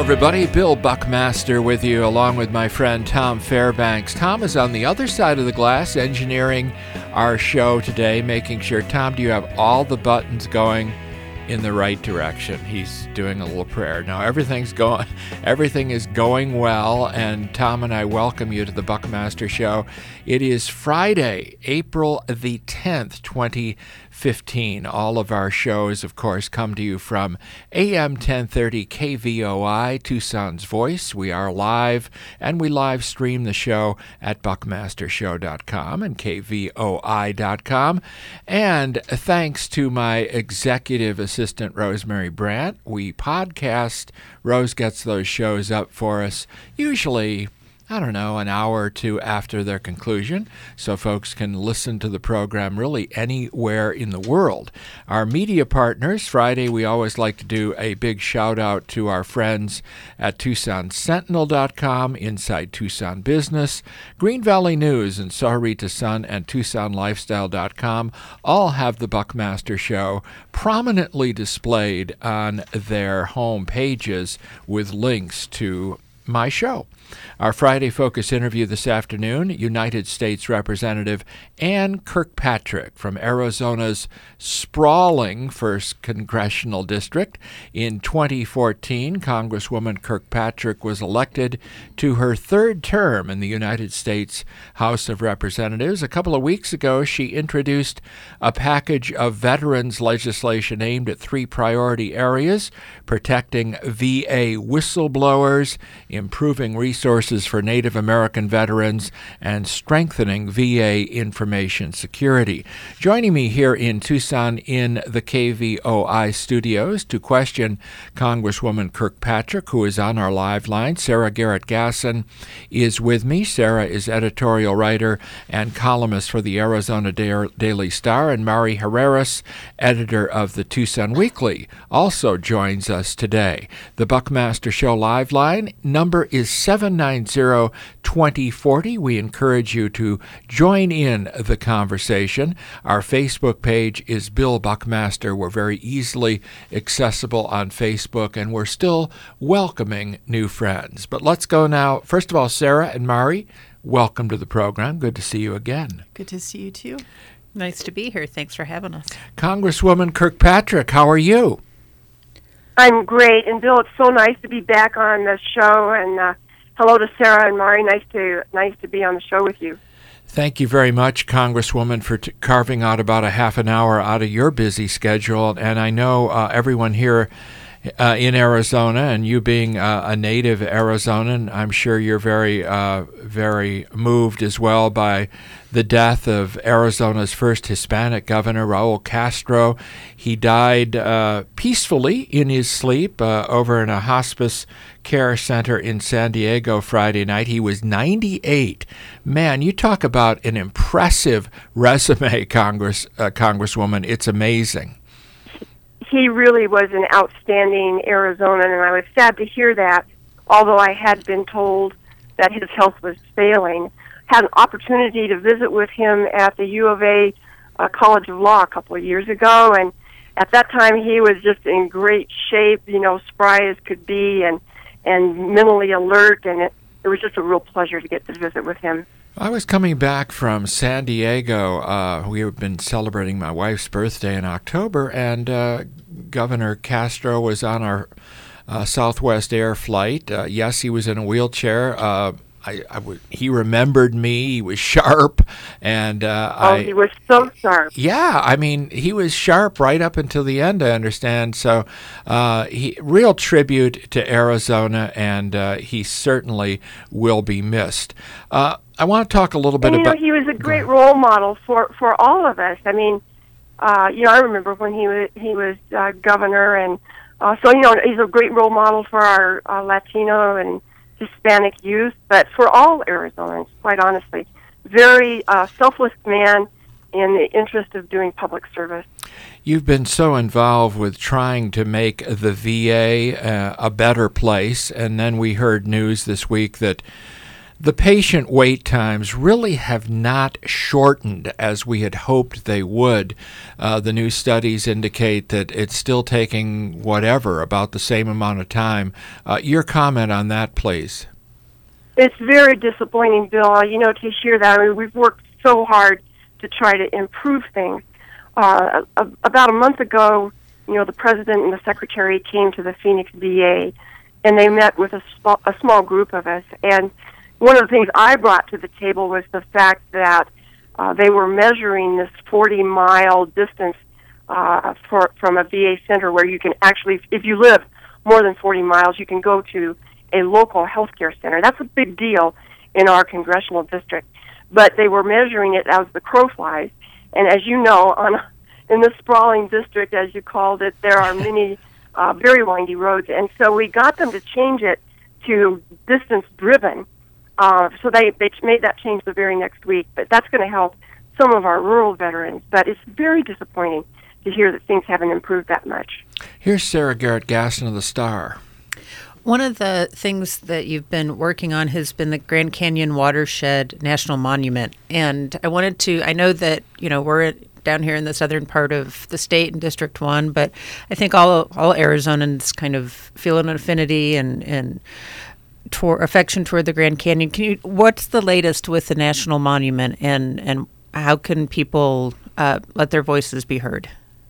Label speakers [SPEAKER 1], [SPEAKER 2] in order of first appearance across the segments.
[SPEAKER 1] everybody. Bill Buckmaster with you, along with my friend Tom Fairbanks. Tom is on the other side of the glass, engineering our show today, making sure, Tom, do you have all the buttons going in the right direction? He's doing a little prayer. Now, everything is going well, and Tom and I welcome you to the Buckmaster Show. It is Friday, April the 10th, 2015. All of our shows, of course, come to you from AM 1030 KVOI, Tucson's Voice. We are live, and we live stream the show at buckmastershow.com and kvoi.com. And thanks to my executive assistant, Rosemary Brandt, we podcast. Rose gets those shows up for us, usually an hour or two after their conclusion, so folks can listen to the program really anywhere in the world. Our media partners, Friday, we always like to do a big shout-out to our friends at TucsonSentinel.com, Inside Tucson Business, Green Valley News, and Sahuarita Sun and TucsonLifestyle.com all have the Buckmaster Show prominently displayed on their home pages with links to my show. Our Friday Focus interview this afternoon, United States Representative Ann Kirkpatrick from Arizona's sprawling 1st Congressional District. In 2014, Congresswoman Kirkpatrick was elected to her 3rd term in the United States House of Representatives. A couple of weeks ago, she introduced a package of veterans legislation aimed at 3 priority areas: protecting VA whistleblowers, improving resources for Native American veterans, and strengthening VA information security. Joining me here in Tucson in the KVOI studios to question Congresswoman Kirkpatrick, who is on our live line, Sarah Garrett Gasson is with me. Sarah is editorial writer and columnist for the Arizona Daily Star, and Mari Herreras, editor of the Tucson Weekly, also joins us today. The Buckmaster Show live line number is 790-2040. We encourage you to join in the conversation. Our Facebook page is Bill Buckmaster. We're very easily accessible on Facebook, and we're still welcoming new friends. But let's go now. First of all, Sarah and Mari, welcome to the program. Good to see you again.
[SPEAKER 2] Good to see you, too.
[SPEAKER 3] Nice to be here. Thanks for having us.
[SPEAKER 1] Congresswoman Kirkpatrick, how are you?
[SPEAKER 4] I'm great. And Bill, it's so nice to be back on the show, and hello to Sarah and Mari. Nice to be on the show with you.
[SPEAKER 1] Thank you very much, Congresswoman, for carving out about a half an hour out of your busy schedule. And I know everyone here in Arizona, and you being a native Arizonan, I'm sure you're very, very moved as well by the death of Arizona's first Hispanic governor, Raul Castro. He died peacefully in his sleep over in a hospice care center in San Diego Friday night. He was 98. Man, you talk about an impressive resume, Congresswoman. It's amazing.
[SPEAKER 4] He really was an outstanding Arizonan, and I was sad to hear that, although I had been told that his health was failing. Had an opportunity to visit with him at the U of A College of Law a couple of years ago, and at that time he was just in great shape, spry as could be, and mentally alert, and it was just a real pleasure to get to visit with him.
[SPEAKER 1] I was coming back from San Diego. We have been celebrating my wife's birthday in October, and Governor Castro was on our Southwest Air flight. Yes, he was in a wheelchair. He remembered me. He was sharp, and
[SPEAKER 4] he was so sharp.
[SPEAKER 1] Yeah, I mean, he was sharp right up until the end, I understand. So, real tribute to Arizona, and he certainly will be missed. I want to talk a little bit about.
[SPEAKER 4] He was a great role model for all of us. I mean, I remember when he was governor, and so he's a great role model for our Latino and Hispanic youth, but for all Arizonans, quite honestly. Very selfless man in the interest of doing public service.
[SPEAKER 1] You've been so involved with trying to make the VA a better place, and then we heard news this week that The patient wait times really have not shortened as we had hoped they would. The new studies indicate that it's still taking about the same amount of time. Your comment on that, please.
[SPEAKER 4] It's very disappointing, Bill, to hear that. I mean, we've worked so hard to try to improve things. About a month ago, the president and the secretary came to the Phoenix VA, and they met with a small group of us. And one of the things I brought to the table was the fact that they were measuring this 40-mile distance from a VA center where you can actually, if you live more than 40 miles, you can go to a local healthcare center. That's a big deal in our congressional district. But they were measuring it as the crow flies. And as you know, in this sprawling district, as you called it, there are many very windy roads. And so we got them to change it to distance driven. So they made that change the very next week. But that's going to help some of our rural veterans. But it's very disappointing to hear that things haven't improved that much.
[SPEAKER 1] Here's Sarah Garrett Gaston of the Star.
[SPEAKER 3] One of the things that you've been working on has been the Grand Canyon Watershed National Monument. And I know that, we're down here in the southern part of the state in District 1, but I think all Arizonans kind of feel an affinity and affection toward the Grand Canyon. What's the latest with the National Monument, and how can people let their voices be heard?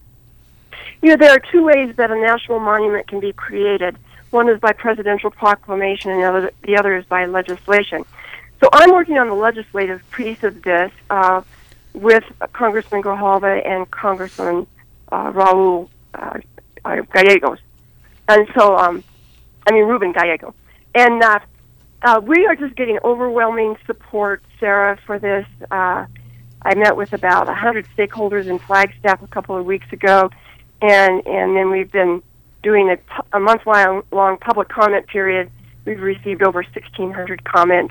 [SPEAKER 4] There are two ways that a national monument can be created. One is by presidential proclamation, and the other is by legislation. So I'm working on the legislative piece of this with Congressman Grijalva and Congressman Raul Gallegos. And so, Ruben Gallego. And we are just getting overwhelming support, Sarah, for this. I met with about 100 stakeholders in Flagstaff a couple of weeks ago, and then we've been doing a month-long public comment period. We've received over 1,600 comments,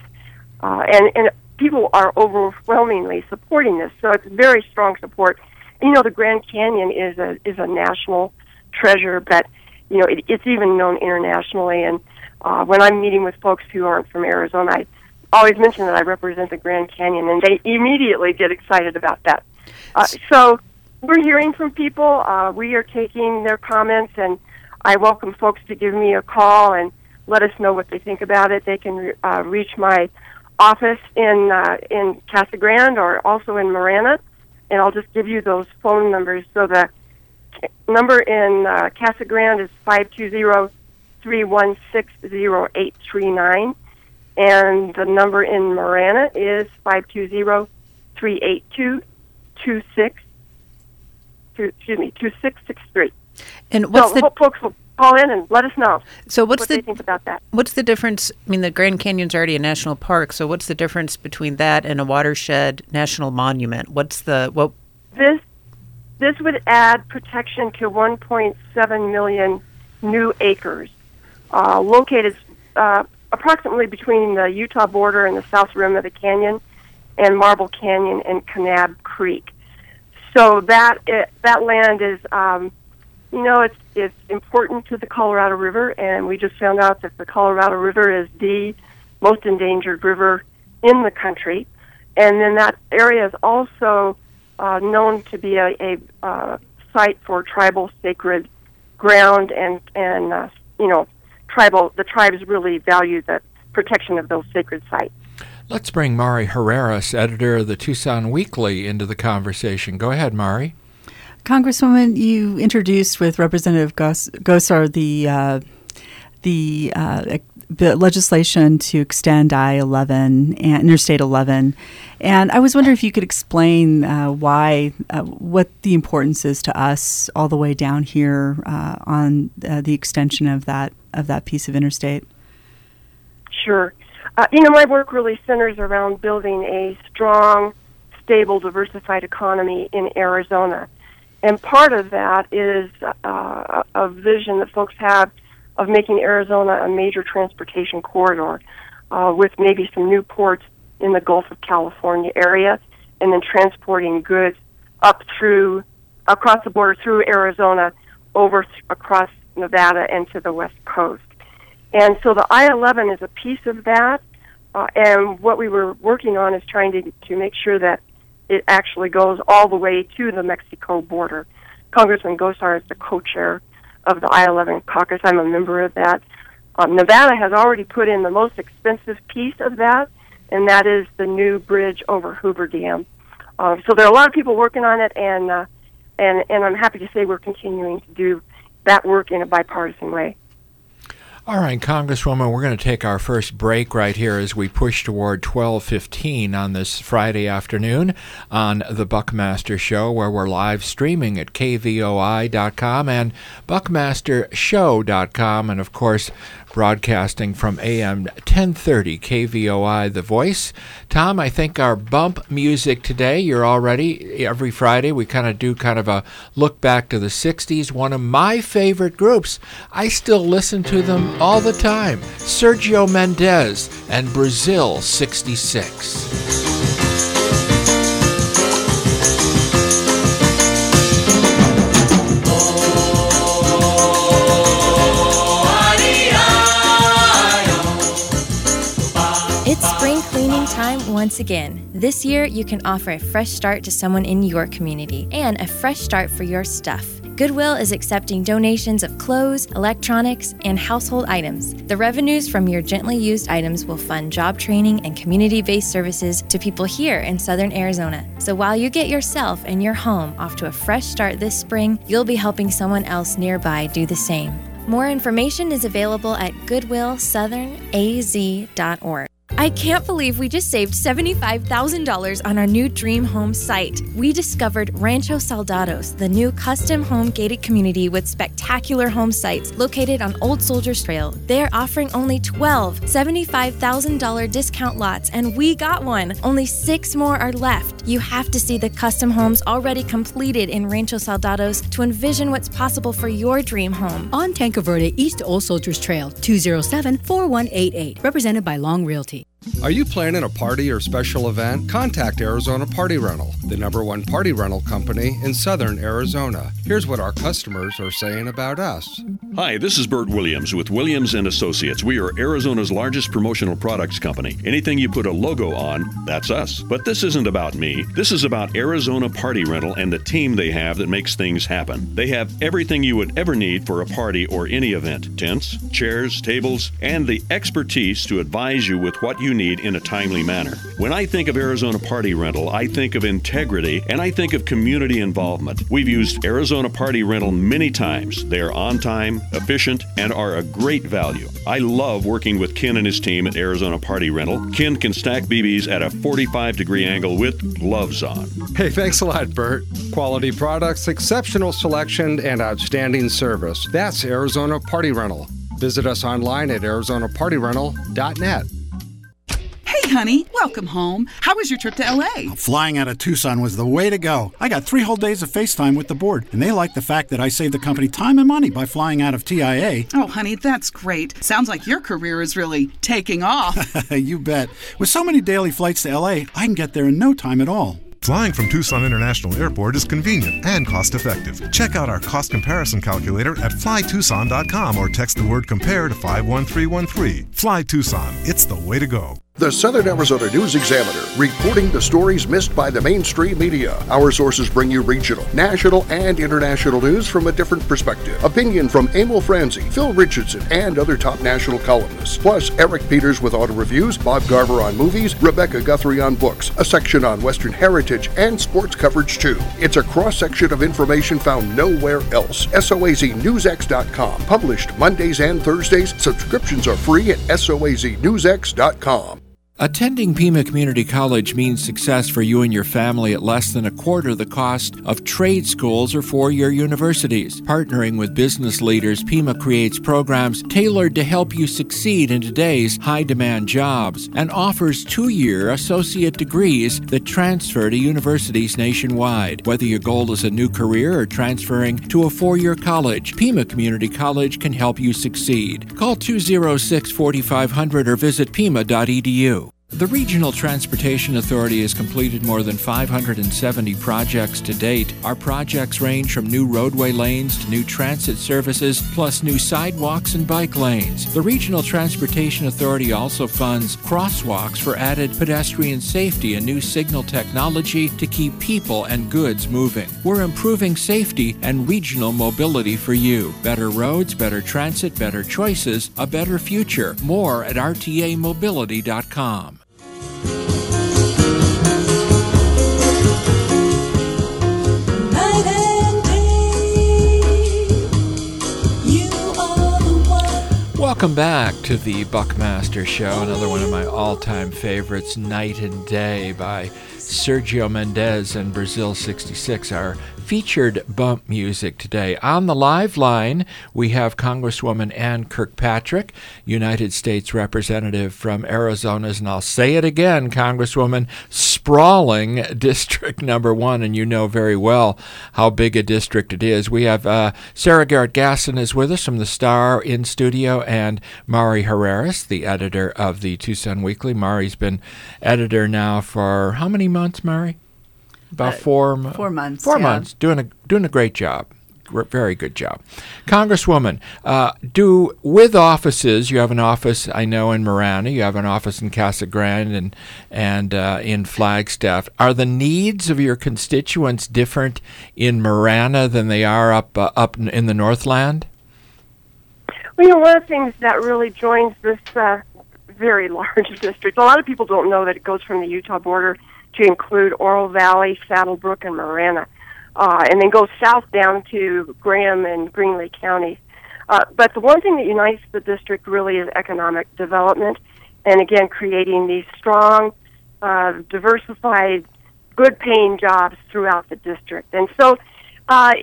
[SPEAKER 4] and people are overwhelmingly supporting this. So it's very strong support. The Grand Canyon is a national treasure, but it's even known internationally. And when I'm meeting with folks who aren't from Arizona, I always mention that I represent the Grand Canyon, and they immediately get excited about that. So we're hearing from people. We are taking their comments, and I welcome folks to give me a call and let us know what they think about it. They can reach my office in Casa Grande or also in Marana, and I'll just give you those phone numbers. So the number in Casa Grande is 520-316-0839, and the number in Marana is 520-382-2663.
[SPEAKER 3] And what's
[SPEAKER 4] I hope folks will call in and let us know
[SPEAKER 3] what
[SPEAKER 4] they think about that.
[SPEAKER 3] What's the difference? The Grand Canyon's already a national park, so what's the difference between that and a watershed national monument?
[SPEAKER 4] This would add protection to 1.7 million new acres located approximately between the Utah border and the south rim of the canyon and Marble Canyon and Kanab Creek. So that land is it's important to the Colorado River, and we just found out that the Colorado River is the most endangered river in the country. And then that area is also known to be a site for tribal sacred ground, and the tribes really value the protection of those sacred sites.
[SPEAKER 1] Let's bring Mari Herreras, editor of the Tucson Weekly, into the conversation. Go ahead, Mari.
[SPEAKER 2] Congresswoman, you introduced with Representative Gosar the legislation to extend I-11 and Interstate 11, and I was wondering if you could explain what the importance is to us all the way down here on the extension of that piece of interstate.
[SPEAKER 4] Sure. My work really centers around building a strong, stable, diversified economy in Arizona. And part of that is a vision that folks have of making Arizona a major transportation corridor with maybe some new ports in the Gulf of California area, and then transporting goods across the border through Arizona across Nevada and to the West Coast. And so the I-11 is a piece of that. And what we were working on is trying to make sure that it actually goes all the way to the Mexico border. Congressman Gosar is the co-chair of the I-11 caucus. I'm a member of that. Nevada has already put in the most expensive piece of that, and that is the new bridge over Hoover Dam. So there are a lot of people working on it, and I'm happy to say we're continuing to do that work in a bipartisan way.
[SPEAKER 1] All right, Congresswoman, we're going to take our first break right here as we push toward 12:15 on this Friday afternoon on the Buckmaster Show, where we're live streaming at kvoi.com and buckmastershow.com, and of course broadcasting from AM 1030 KVOI, The Voice. Tom, I think our bump music today, you're all ready. Every Friday we kind of do a look back to the 60s. One of my favorite groups, I still listen to them all the time, Sergio Mendes and Brazil 66.
[SPEAKER 5] Once again, this year you can offer a fresh start to someone in your community and a fresh start for your stuff. Goodwill is accepting donations of clothes, electronics, and household items. The revenues from your gently used items will fund job training and community-based services to people here in Southern Arizona. So while you get yourself and your home off to a fresh start this spring, you'll be helping someone else nearby do the same. More information is available at goodwillsouthernaz.org. I can't believe we just saved $75,000 on our new dream home site. We discovered Rancho Soldados, the new custom home gated community with spectacular home sites located on Old Soldiers Trail. They're offering only 12 $75,000 discount lots, and we got one. Only 6 more are left. You have to see the custom homes already completed in Rancho Soldados to envision what's possible for your dream home.
[SPEAKER 6] On Tanque Verde, East Old Soldiers Trail, 207-4188. Represented by Long Realty.
[SPEAKER 7] Are you planning a party or special event? Contact Arizona Party Rental, the #1 party rental company in Southern Arizona. Here's what our customers are saying about us.
[SPEAKER 8] Hi, this is Bert Williams with Williams & Associates. We are Arizona's largest promotional products company. Anything you put a logo on, that's us. But this isn't about me. This is about Arizona Party Rental and the team they have that makes things happen. They have everything you would ever need for a party or any event. Tents, chairs, tables, and the expertise to advise you with what you need in a timely manner. When I think of Arizona Party Rental, I think of integrity and I think of community involvement. We've used Arizona Party Rental many times. They are on time, efficient, and are a great value. I love working with Ken and his team at Arizona Party Rental. Ken can stack BBs at a 45-degree angle with gloves on.
[SPEAKER 7] Hey, thanks a lot, Bert. Quality products, exceptional selection, and outstanding service. That's Arizona Party Rental. Visit us online at arizonapartyrental.net.
[SPEAKER 9] Hey, honey, welcome home. How was your trip to L.A.?
[SPEAKER 10] Flying out of Tucson was the way to go. I got 3 whole days of FaceTime with the board, and they like the fact that I saved the company time and money by flying out of TIA.
[SPEAKER 9] Oh, honey, that's great. Sounds like your career is really taking off.
[SPEAKER 10] You bet. With so many daily flights to L.A., I can get there in no time at all.
[SPEAKER 11] Flying from Tucson International Airport is convenient and cost-effective. Check out our cost comparison calculator at flytucson.com or text the word COMPARE to 51313. Fly Tucson. It's the way to go.
[SPEAKER 12] The Southern Arizona News Examiner, reporting the stories missed by the mainstream media. Our sources bring you regional, national, and international news from a different perspective. Opinion from Emil Franzi, Phil Richardson, and other top national columnists. Plus, Eric Peters with auto reviews, Bob Garver on movies, Rebecca Guthrie on books, a section on Western heritage, and sports coverage too. It's a cross-section of information found nowhere else. SOAZNewsX.com. Published Mondays and Thursdays. Subscriptions are free at SOAZNewsX.com.
[SPEAKER 1] Attending Pima Community College means success for you and your family at less than a quarter the cost of trade schools or four-year universities. Partnering with business leaders, Pima creates programs tailored to help you succeed in today's high-demand jobs and offers 2-year associate degrees that transfer to universities nationwide. Whether your goal is a new career or transferring to a 4-year college, Pima Community College can help you succeed. Call 206-4500 or visit pima.edu. The Regional Transportation Authority has completed more than 570 projects to date. Our projects range from new roadway lanes to new transit services, plus new sidewalks and bike lanes. The Regional Transportation Authority also funds crosswalks for added pedestrian safety and new signal technology to keep people and goods moving. We're improving safety and regional mobility for you. Better roads, better transit, better choices, a better future. More at rtamobility.com. Welcome back to the Buckmaster Show, another one of my all-time favorites, Night and Day by Sergio Mendes and Brazil 66, our featured bump music today. On the live line, we have Congresswoman Ann Kirkpatrick, United States Representative from Arizona's, and I'll say it again, Congresswoman, sprawling District Number 1, and you know very well how big a district it is. We have Sarah Garrett Gasson is with us from the Star in studio, and Mari Herreras, the editor of the Tucson Weekly. Mari's been editor now for how many months, Mari? About 4 months.
[SPEAKER 2] 4 months.
[SPEAKER 1] 4 months. Doing a great job. Very good job. Congresswoman, with offices, you have an office, I know, in Marana, you have an office in Casa Grande and in Flagstaff. Are the needs of your constituents different in Marana than they are up in the Northland?
[SPEAKER 4] Well, one of the things that really joins this very large district, a lot of people don't know that it goes from the Utah border to include Oro Valley, Saddlebrook, and Marana, and then goes south down to Graham and Green Lake counties. But the one thing that unites the district really is economic development, and again, creating these strong, diversified, good-paying jobs throughout the district. And so, that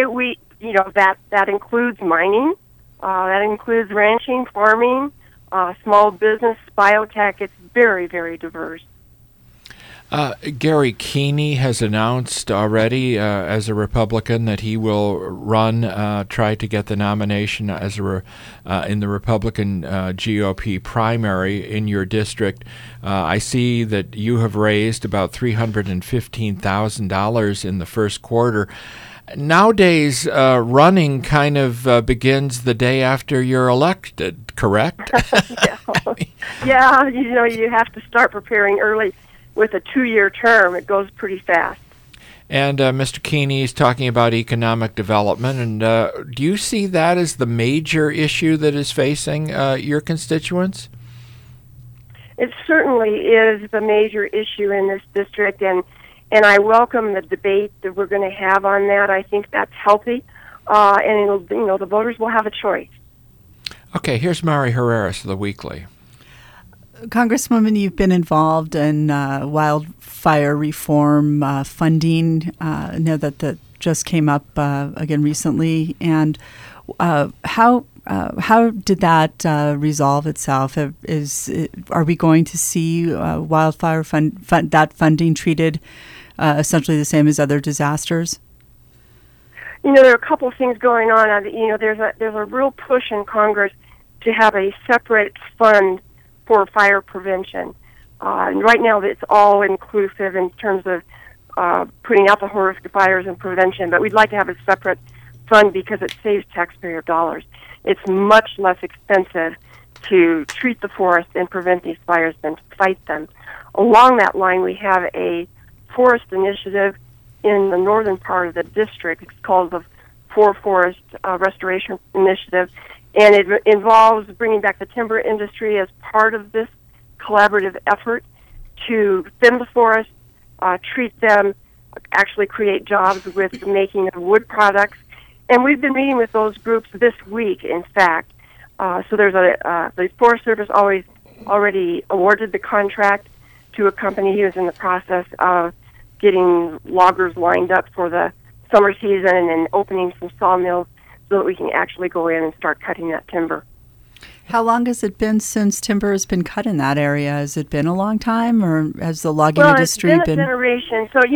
[SPEAKER 4] includes mining, that includes ranching, farming, small business, biotech. It's very, very diverse.
[SPEAKER 1] Gary Keeney has announced already as a Republican that he will try to get the nomination as in the Republican GOP primary in your district. I see that you have raised about $315,000 in the first quarter. Nowadays, running kind of begins the day after you're elected, correct?
[SPEAKER 4] Yeah, you have to start preparing early. With a 2-year term, it goes pretty fast.
[SPEAKER 1] And Mr. Keeney is talking about economic development. And do you see that as the major issue that is facing your constituents?
[SPEAKER 4] It certainly is the major issue in this district, and I welcome the debate that we're going to have on that. I think that's healthy, and the voters will have a choice. Okay,
[SPEAKER 1] here's Mari Herreras of the Weekly.
[SPEAKER 2] Congresswoman, you've been involved in wildfire reform funding. I know that just came up again recently. And how did that resolve itself? Are we going to see wildfire that funding treated essentially the same as other disasters?
[SPEAKER 4] There are a couple of things going on. There's a real push in Congress to have a separate fund for fire prevention. And right now it's all inclusive in terms of putting out the horrific fires and prevention, but we'd like to have a separate fund because it saves taxpayer dollars. It's much less expensive to treat the forest and prevent these fires than to fight them. Along that line, we have a forest initiative in the northern part of the district. It's called the Forest Restoration Initiative, and it involves bringing back the timber industry as part of this collaborative effort to thin the forest, treat them, actually create jobs with the making of wood products. And we've been meeting with those groups this week, in fact. So there's the Forest Service already awarded the contract to a company who is in the process of getting loggers lined up for the summer season and opening some sawmills so that we can actually go in and start cutting that timber.
[SPEAKER 2] How long has it been since timber has been cut in that area? Has it been a long time, or has the logging industry
[SPEAKER 4] been? Well, it's been a generation. So,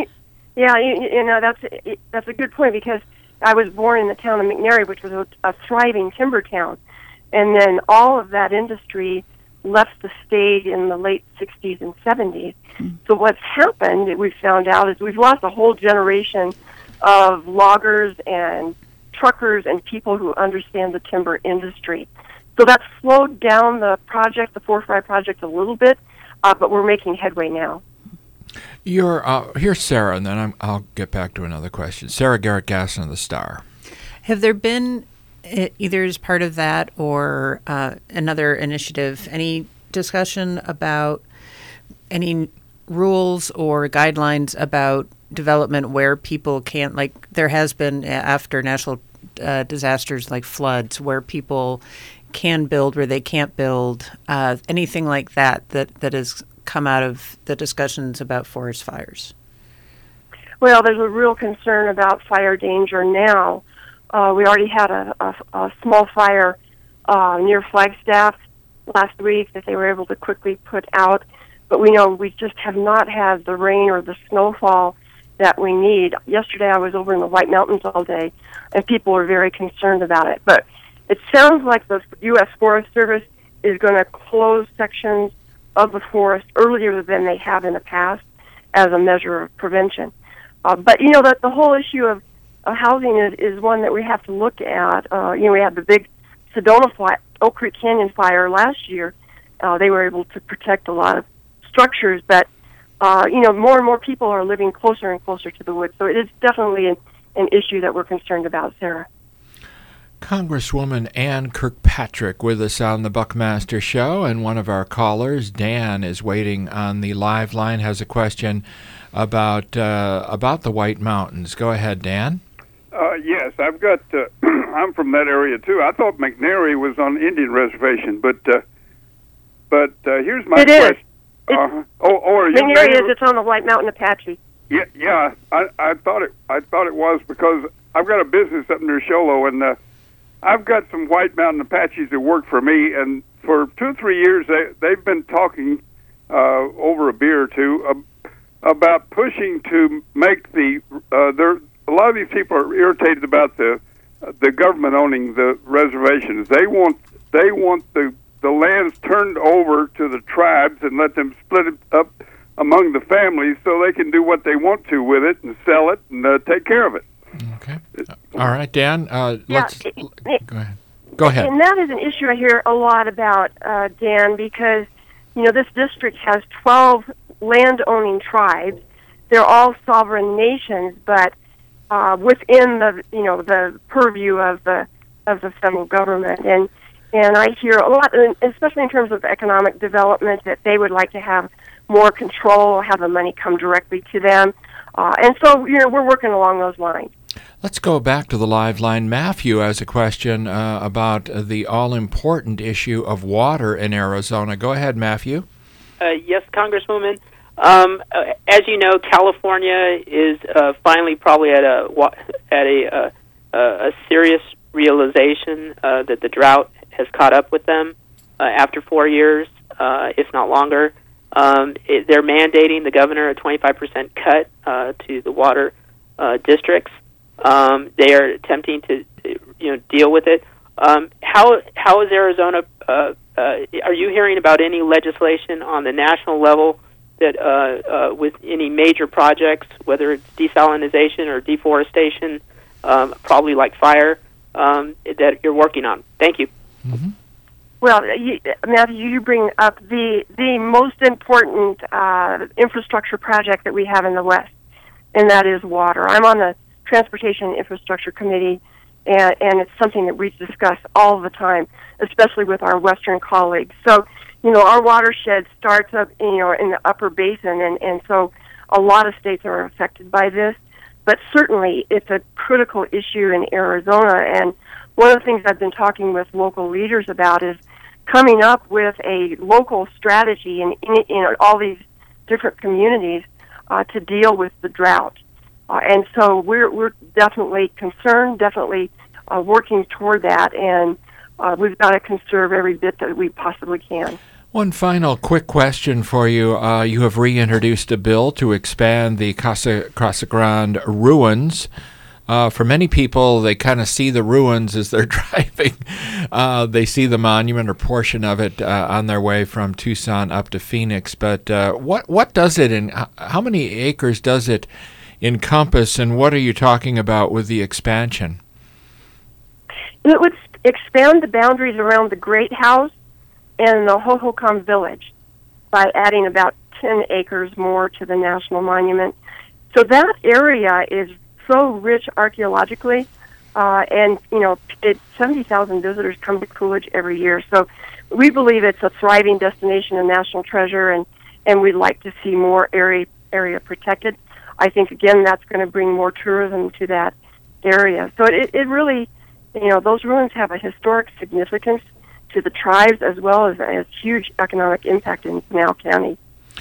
[SPEAKER 4] that's a good point, because I was born in the town of McNary, which was a thriving timber town. And then all of that industry left the state in the late 60s and 70s. So what's happened, we've found out, is we've lost a whole generation of loggers and truckers and people who understand the timber industry. So that's slowed down the project, the 4-Fry project, a little bit, but we're making headway now.
[SPEAKER 1] Here's Sarah, and then I'll get back to another question. Sarah Garrett Gasson of the Star.
[SPEAKER 3] Have there been, either as part of that or another initiative, any discussion about any rules or guidelines about development where people can't, like there has been after natural disasters like floods, where people can build, where they can't build, anything like that has come out of the discussions about forest fires?
[SPEAKER 4] Well, there's a real concern about fire danger now. We already had a small fire near Flagstaff last week that they were able to quickly put out. But we know we just have not had the rain or the snowfall that we need. Yesterday I was over in the White Mountains all day, and people were very concerned about it. But it sounds like the U.S. Forest Service is going to close sections of the forest earlier than they have in the past as a measure of prevention. But, you know, the whole issue of housing is one that we have to look at. We had the big Sedona Oak Creek Canyon fire last year. They were able to protect a lot of structures, but, more and more people are living closer and closer to the woods. So it is definitely an issue that we're concerned about, Sarah.
[SPEAKER 1] Congresswoman Ann Kirkpatrick with us on the Buckmaster Show, and one of our callers, Dan, is waiting on the live line, has a question about the White Mountains. Go ahead, Dan.
[SPEAKER 13] Yes, I've got. I'm from that area too. I thought McNary was on Indian reservation, but here's my question.
[SPEAKER 4] McNary is. It's on the White Mountain Apache.
[SPEAKER 13] Yeah. I thought it was because I've got a business up near Sholo, and I've got some White Mountain Apaches that work for me, and for 2 or 3 years they've been talking over a beer or two about pushing to make a lot of these people are irritated about the government owning the reservations. They want the lands turned over to the tribes and let them split it up among the families so they can do what they want to with it and sell it and take care of it.
[SPEAKER 1] Okay. All right, Dan. Let's go ahead. Go ahead.
[SPEAKER 4] And that is an issue I hear a lot about, Dan, because this district has 12 land-owning tribes. They're all sovereign nations, but within the purview of the federal government. And I hear a lot, especially in terms of economic development, that they would like to have more control, have the money come directly to them. And so, we're working along those lines.
[SPEAKER 1] Let's go back to the live line. Matthew has a question about the all-important issue of water in Arizona. Go ahead, Matthew.
[SPEAKER 14] Yes, Congresswoman. As you know, California is finally probably at a serious realization that the drought has caught up with them after 4 years, if not longer. They're mandating the governor a 25% cut to the water districts. They are attempting to deal with it. How is Arizona? Are you hearing about any legislation on the national level that with any major projects, whether it's desalination or deforestation, probably like fire, that you're working on? Thank you.
[SPEAKER 1] Mm-hmm.
[SPEAKER 4] Well, Matthew, you bring up the most important infrastructure project that we have in the West, and that is water. I'm on the Transportation and Infrastructure Committee, and it's something that we discuss all the time, especially with our Western colleagues. So, our watershed starts up, in the upper basin, and so a lot of states are affected by this. But certainly, it's a critical issue in Arizona, and one of the things I've been talking with local leaders about is coming up with a local strategy in all these different communities to deal with the drought. And so we're definitely concerned, definitely working toward that, and we've got to conserve every bit that we possibly can.
[SPEAKER 1] One final quick question for you. You have reintroduced a bill to expand the Casa Grande ruins For many people, they kind of see the ruins as they're driving. They see the monument or portion of it on their way from Tucson up to Phoenix. But what does it, and how many acres does it encompass, and what are you talking about with the expansion?
[SPEAKER 4] It would expand the boundaries around the Great House and the Hohokam Village by adding about 10 acres more to the National Monument. So that area is so rich archaeologically, and 70,000 visitors come to Coolidge every year. So we believe it's a thriving destination and national treasure, and we'd like to see more area protected. I think, again, that's going to bring more tourism to that area. So it really, those ruins have a historic significance to the tribes as well as a huge economic impact in Pinal County.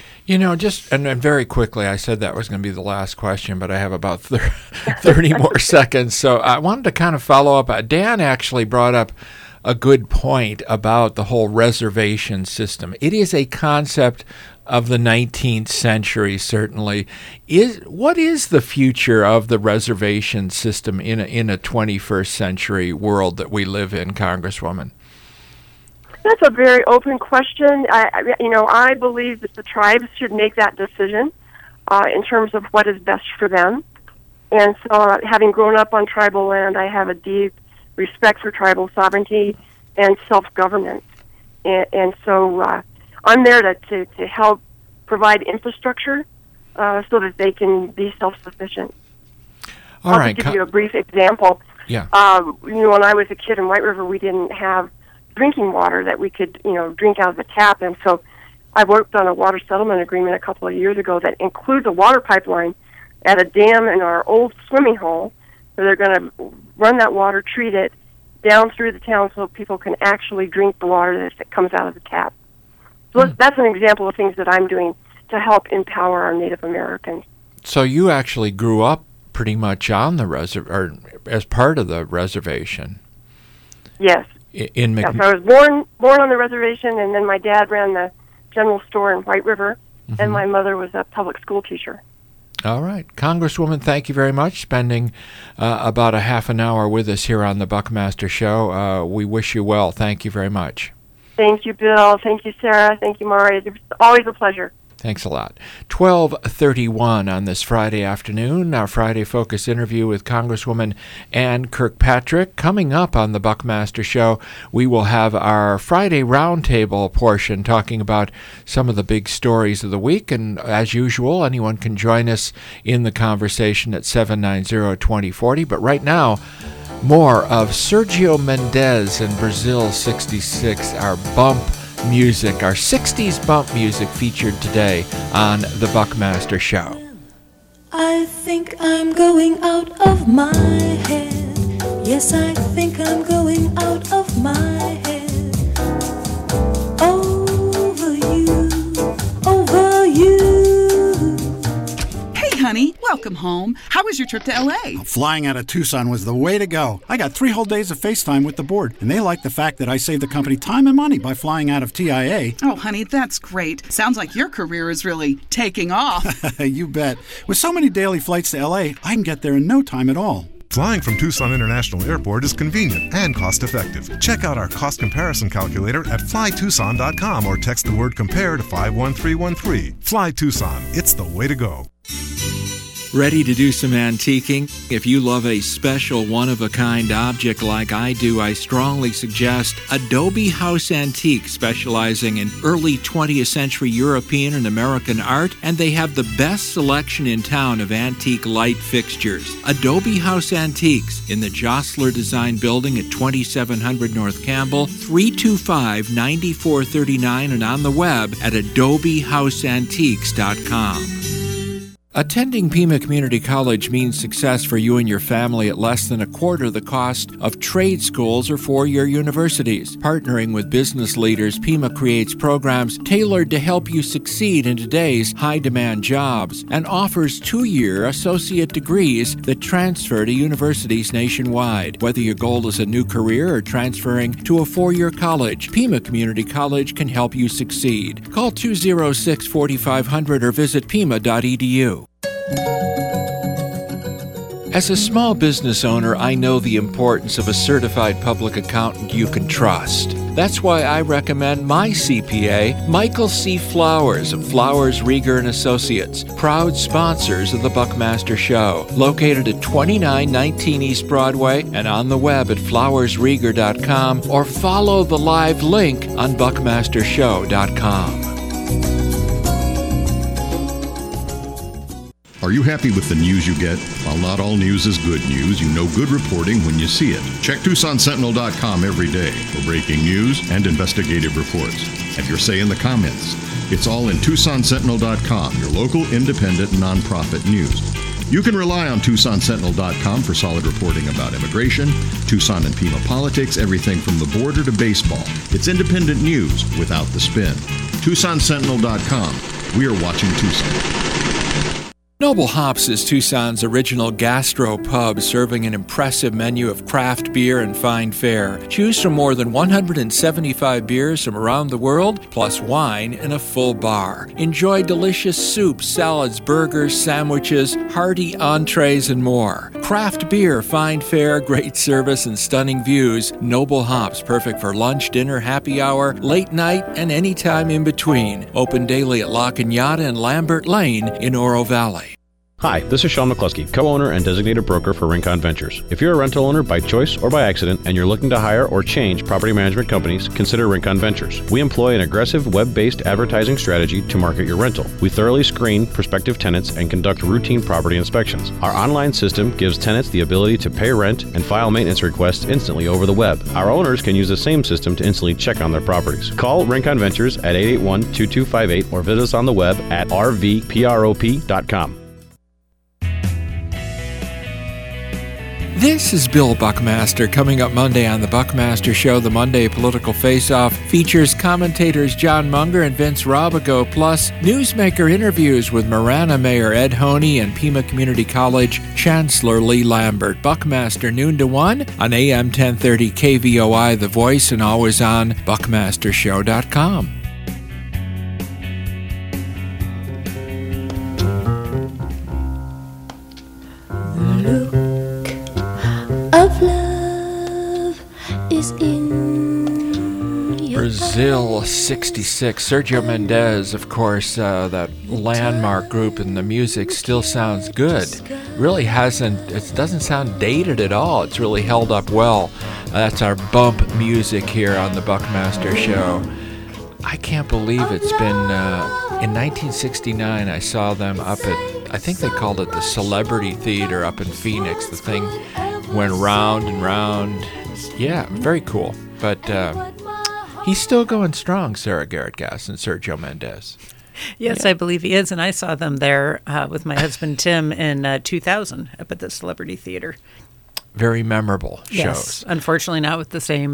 [SPEAKER 1] And very quickly, I said that was going to be the last question, but I have about 30 more seconds. So I wanted to kind of follow up. Dan actually brought up a good point about the whole reservation system. It is a concept of the 19th century, certainly. What is the future of the reservation system in a 21st century world that we live in, Congresswoman?
[SPEAKER 4] That's a very open question. I believe that the tribes should make that decision in terms of what is best for them. And so, having grown up on tribal land, I have a deep respect for tribal sovereignty and self-government. And so, I'm there to help provide infrastructure so that they can be self-sufficient. I'll give you a brief example.
[SPEAKER 1] Yeah.
[SPEAKER 4] When I was a kid in White River, we didn't have drinking water that we could, drink out of the tap. And so I worked on a water settlement agreement a couple of years ago that includes a water pipeline at a dam in our old swimming hole where they're going to run that water, treat it, down through the town so people can actually drink the water that comes out of the tap. So that's an example of things that I'm doing to help empower our Native Americans.
[SPEAKER 1] So you actually grew up pretty much on the or as part of the reservation.
[SPEAKER 4] Yes.
[SPEAKER 1] So
[SPEAKER 4] I was born on the reservation, and then my dad ran the general store in White River, and my mother was a public school teacher.
[SPEAKER 1] All right. Congresswoman, thank you very much spending about a half an hour with us here on the Buckmaster Show. We wish you well. Thank you very much.
[SPEAKER 4] Thank you, Bill. Thank you, Sarah. Thank you, Mari. It's always a pleasure.
[SPEAKER 1] Thanks a lot. 12:31 on this Friday afternoon, our Friday Focus interview with Congresswoman Ann Kirkpatrick. Coming up on the Buckmaster Show, we will have our Friday Roundtable portion talking about some of the big stories of the week. And as usual, anyone can join us in the conversation at 790-2040. But right now, more of Sergio Mendes and Brazil 66, our bump music, our 60s bump music featured today on the Buckmaster Show.
[SPEAKER 15] I think I'm going out of my head. Yes, I think I'm going out of my head. Over you, over you.
[SPEAKER 9] Hey, honey, welcome home. How was your trip to L.A.?
[SPEAKER 10] Flying out of Tucson was the way to go. I got 3 whole days of FaceTime with the board, and they like the fact that I saved the company time and money by flying out of TIA.
[SPEAKER 9] Oh, honey, that's great. Sounds like your career is really taking off.
[SPEAKER 10] You bet. With so many daily flights to L.A., I can get there in no time at all.
[SPEAKER 11] Flying from Tucson International Airport is convenient and cost-effective. Check out our cost comparison calculator at flytucson.com or text the word compare to 51313. Fly Tucson. It's the way to go.
[SPEAKER 1] Ready to do some antiquing? If you love a special one-of-a-kind object like I do, I strongly suggest Adobe House Antiques, specializing in early 20th century European and American art, and they have the best selection in town of antique light fixtures. Adobe House Antiques in the Jostler Design Building at 2700 North Campbell, 325-9439, and on the web at adobehouseantiques.com. Attending Pima Community College means success for you and your family at less than a quarter the cost of trade schools or four-year universities. Partnering with business leaders, Pima creates programs tailored to help you succeed in today's high-demand jobs and offers 2-year associate degrees that transfer to universities nationwide. Whether your goal is a new career or transferring to a 4-year college, Pima Community College can help you succeed. Call 206-4500 or visit pima.edu. As a small business owner, I know the importance of a certified public accountant you can trust. That's why I recommend my CPA, Michael C. Flowers of Flowers, Rieger & Associates, proud sponsors of the Buckmaster Show, located at 2919 East Broadway and on the web at flowersrieger.com, or follow the live link on buckmastershow.com.
[SPEAKER 16] Are you happy with the news you get? While not all news is good news, you know good reporting when you see it. Check TucsonSentinel.com every day for breaking news and investigative reports. Have your say in the comments. It's all in TucsonSentinel.com, your local independent nonprofit news. You can rely on TucsonSentinel.com for solid reporting about immigration, Tucson and Pima politics, everything from the border to baseball. It's independent news without the spin. TucsonSentinel.com. We are watching Tucson.
[SPEAKER 1] Noble Hops is Tucson's original gastro pub, serving an impressive menu of craft beer and fine fare. Choose from more than 175 beers from around the world, plus wine and a full bar. Enjoy delicious soups, salads, burgers, sandwiches, hearty entrees, and more. Craft beer, fine fare, great service, and stunning views. Noble Hops, perfect for lunch, dinner, happy hour, late night, and any time in between. Open daily at La Cañada and Lambert Lane in Oro Valley.
[SPEAKER 17] Hi, this is Sean McCluskey, co-owner and designated broker for Rincon Ventures. If you're a rental owner by choice or by accident and you're looking to hire or change property management companies, consider Rincon Ventures. We employ an aggressive web-based advertising strategy to market your rental. We thoroughly screen prospective tenants and conduct routine property inspections. Our online system gives tenants the ability to pay rent and file maintenance requests instantly over the web. Our owners can use the same system to instantly check on their properties. Call Rincon Ventures at 881-2258 or visit us on the web at rvprop.com.
[SPEAKER 1] This is Bill Buckmaster. Coming up Monday on The Buckmaster Show, the Monday Political Face-Off features commentators John Munger and Vince Robigo, plus newsmaker interviews with Marana Mayor Ed Honey and Pima Community College Chancellor Lee Lambert. Buckmaster, noon to 1 on AM 1030 KVOI, The Voice, and always on buckmastershow.com.
[SPEAKER 15] Of love is in your
[SPEAKER 1] Brazil 66. Sergio Mendes, of course, that landmark group, and the music still sounds good. Really it doesn't sound dated at all. It's really held up well. That's our bump music here on the Buckmaster Show. I can't believe it's been, in 1969, I saw them up at, I think they called it the Celebrity Theater up in Phoenix. The thing went round and round. Yeah, very cool. But he's still going strong, Sarah Garrett Gass and Sergio Mendes.
[SPEAKER 3] Yes, yeah. I believe he is. And I saw them there with my husband Tim in 2000 up at the Celebrity Theater.
[SPEAKER 1] Very memorable
[SPEAKER 3] yes.
[SPEAKER 1] shows.
[SPEAKER 3] Unfortunately, not with the same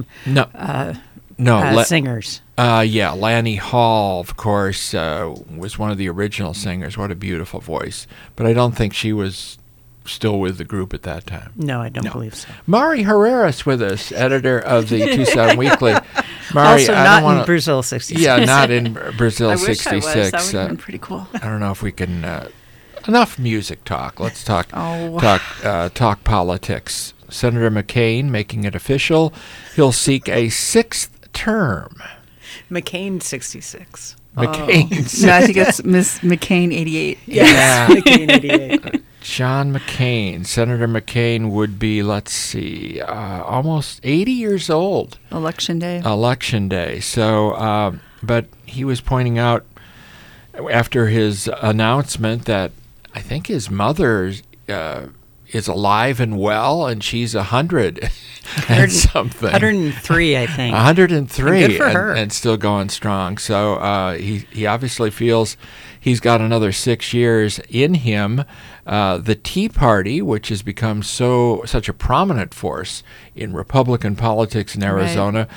[SPEAKER 3] singers.
[SPEAKER 1] Yeah, Lanny Hall, of course, was one of the original singers. What a beautiful voice. But I don't think she was still with the group at that time.
[SPEAKER 3] No, I don't believe so.
[SPEAKER 1] Mari Herrera's with us, editor of the Tucson Weekly. Mari,
[SPEAKER 3] also not in Brazil 66.
[SPEAKER 1] Yeah, not in Brazil 66.
[SPEAKER 2] I wish I was. That would have been pretty cool.
[SPEAKER 1] I don't know if we can... enough music talk. Let's talk politics. Senator McCain making it official. He'll seek a 6th term.
[SPEAKER 3] McCain 66.
[SPEAKER 1] McCain 66.
[SPEAKER 2] No, I think it's Miss McCain 88.
[SPEAKER 3] Yes, McCain 88.
[SPEAKER 1] John McCain. Senator McCain would be, let's see, almost 80 years old.
[SPEAKER 2] Election day.
[SPEAKER 1] So, but he was pointing out after his announcement that I think his mother is alive and well, and she's 100 and something.
[SPEAKER 3] 103, I think.
[SPEAKER 1] 103,
[SPEAKER 3] and good for her.
[SPEAKER 1] And still going strong. So he obviously feels he's got another 6 years in him. The Tea Party, which has become such a prominent force in Republican politics in Arizona,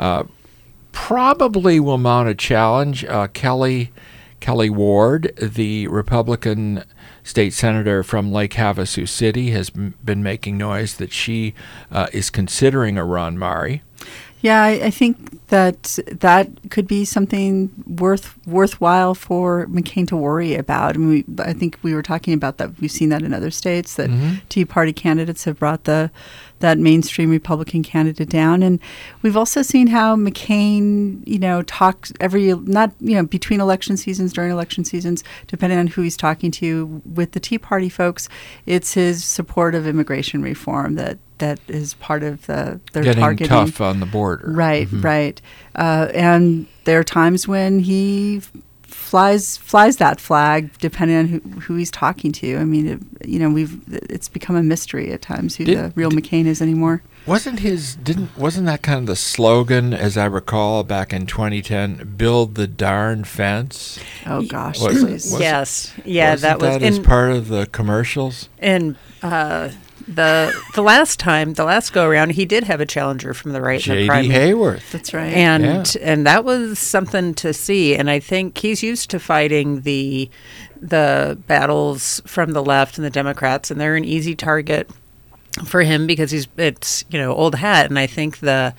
[SPEAKER 1] probably will mount a challenge. Kelly Ward, the Republican state senator from Lake Havasu City, has been making noise that she is considering a run, Mari.
[SPEAKER 2] Yeah, I think that could be something worthwhile for McCain to worry about. I think we were talking about that. We've seen that in other states that Tea Party candidates have brought that mainstream Republican candidate down, and we've also seen how McCain, talks between election seasons, during election seasons, depending on who he's talking to. With the Tea Party folks, it's his support of immigration reform that is part of their
[SPEAKER 1] getting
[SPEAKER 2] targeting.
[SPEAKER 1] Tough on the border.
[SPEAKER 2] Right, right. And there are times when he flies that flag, depending on who he's talking to. I mean, it's become a mystery at times who the real McCain is anymore.
[SPEAKER 1] Wasn't that kind of the slogan, as I recall, back in 2010? Build the darn fence.
[SPEAKER 2] Oh gosh,
[SPEAKER 3] yes, yeah, that was
[SPEAKER 1] as part of the commercials.
[SPEAKER 3] And the last go around, he did have a challenger from the right.
[SPEAKER 1] J.D. Hayworth.
[SPEAKER 2] That's right.
[SPEAKER 3] And that was something to see. And I think he's used to fighting the battles from the left and the Democrats, and they're an easy target for him because it's old hat. And I think the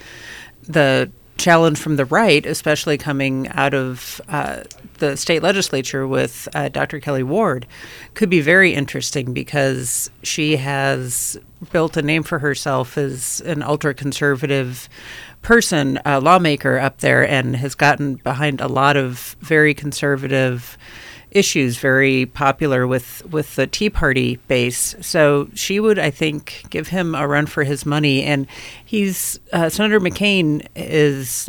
[SPEAKER 3] challenge from the right, especially coming out of the state legislature with Dr. Kelly Ward, could be very interesting because she has built a name for herself as an ultra-conservative person, a lawmaker up there, and has gotten behind a lot of very conservative issues, very popular with the Tea Party base. So she would, I think, give him a run for his money. And Senator McCain is,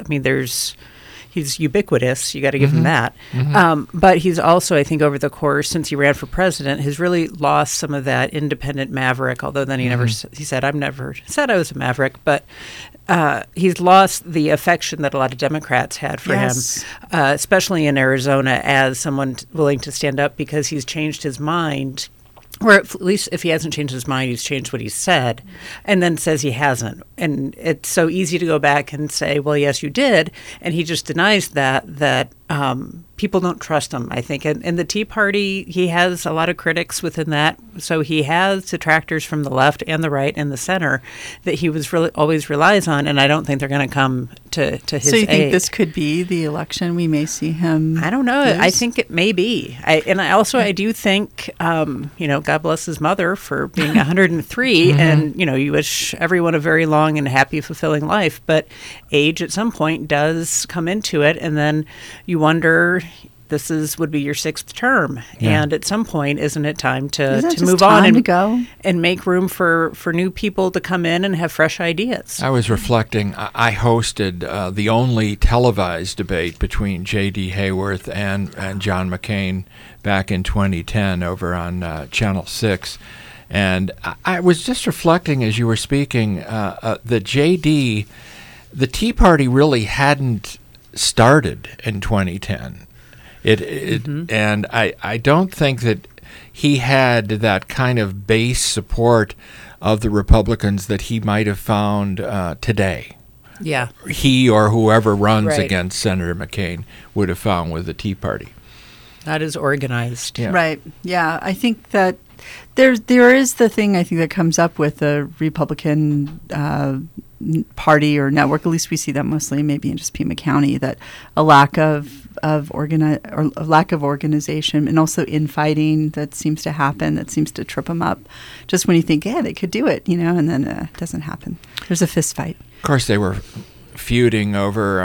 [SPEAKER 3] he's ubiquitous. You got to give him that. But he's also, I think, over the course since he ran for president, has really lost some of that independent maverick. Although then he said, "I've never said I was a maverick," but he's lost the affection that a lot of Democrats had for him, especially in Arizona, as someone willing to stand up because he's changed his mind. Or at least if he hasn't changed his mind, he's changed what he said, and then says he hasn't. And it's so easy to go back and say, well, yes, you did. And he just denies that people don't trust him, I think. And in the Tea Party, he has a lot of critics within that. So he has detractors from the left and the right and the center that he was really always relies on. And I don't think they're going to come to his aid.
[SPEAKER 2] So you think this could be the election? We may see him
[SPEAKER 3] I don't know.
[SPEAKER 2] lose?
[SPEAKER 3] I think it may be. I do think, God bless his mother for being 103. And, you wish everyone a very long and happy, fulfilling life. But age at some point does come into it. And then you wonder, would be your sixth term. Yeah. And at some point, isn't it time to move on and
[SPEAKER 2] go
[SPEAKER 3] and make room for new people to come in and have fresh ideas?
[SPEAKER 1] I was reflecting. I hosted the only televised debate between J.D. Hayworth and John McCain back in 2010 over on Channel 6. And I was just reflecting as you were speaking that J.D., the Tea Party really hadn't started in 2010. And I don't think that he had that kind of base support of the Republicans that he might have found today.
[SPEAKER 3] Yeah.
[SPEAKER 1] He or whoever runs against Senator McCain would have found with the Tea Party.
[SPEAKER 3] Not as organized.
[SPEAKER 2] Yeah. Right. Yeah. I think that there is the thing I think that comes up with the Republican party or network. At least we see that mostly maybe in just Pima County, that a lack of organization and also infighting that seems to happen, that seems to trip them up. Just when you think, yeah, they could do it, and then it doesn't happen. There's a fist fight.
[SPEAKER 1] Of course, they were feuding over.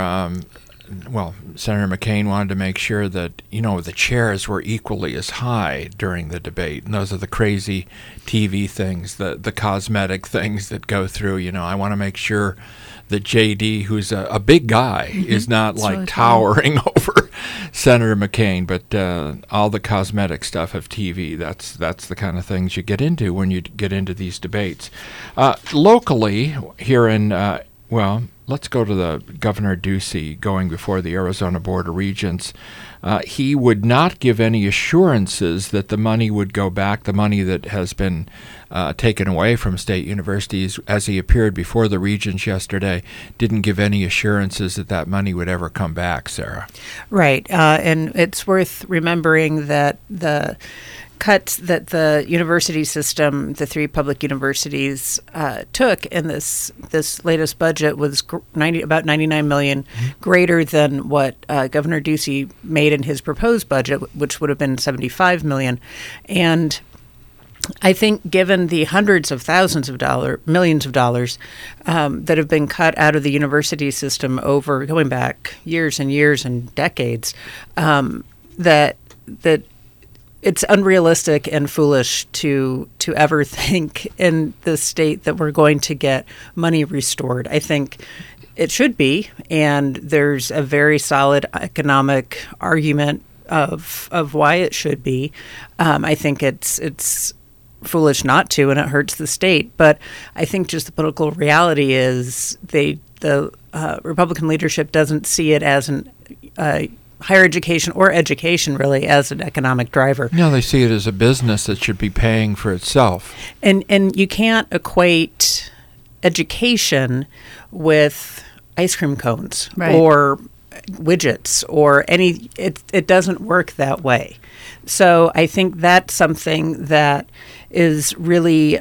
[SPEAKER 1] Senator McCain wanted to make sure that, the chairs were equally as high during the debate. And those are the crazy TV things, the cosmetic things that go through. I want to make sure that J.D., who's a big guy, is not really towering over Senator McCain. But all the cosmetic stuff of TV, that's the kind of things you get into when you get into these debates. Locally, here in, let's go to the Governor Ducey going before the Arizona Board of Regents. He would not give any assurances that the money would go back, the money that has been taken away from state universities. As he appeared before the Regents yesterday, didn't give any assurances that money would ever come back, Sarah.
[SPEAKER 3] Right. And it's worth remembering that the cuts that the university system, the 3 public universities, took in this latest budget was about $99 million, greater than what Governor Ducey made in his proposed budget, which would have been $75 million. And I think given the hundreds of thousands of millions of dollars that have been cut out of the university system over going back years and years and decades, that it's unrealistic and foolish to ever think in the state that we're going to get money restored. I think it should be, and there's a very solid economic argument of why it should be. I think it's foolish not to, and it hurts the state. But I think just the political reality is the Republican leadership doesn't see it as an higher education or education really as an economic driver.
[SPEAKER 1] No, they see it as a business that should be paying for itself.
[SPEAKER 3] And you can't equate education with ice cream cones or widgets or it doesn't work that way. So I think that's something that is really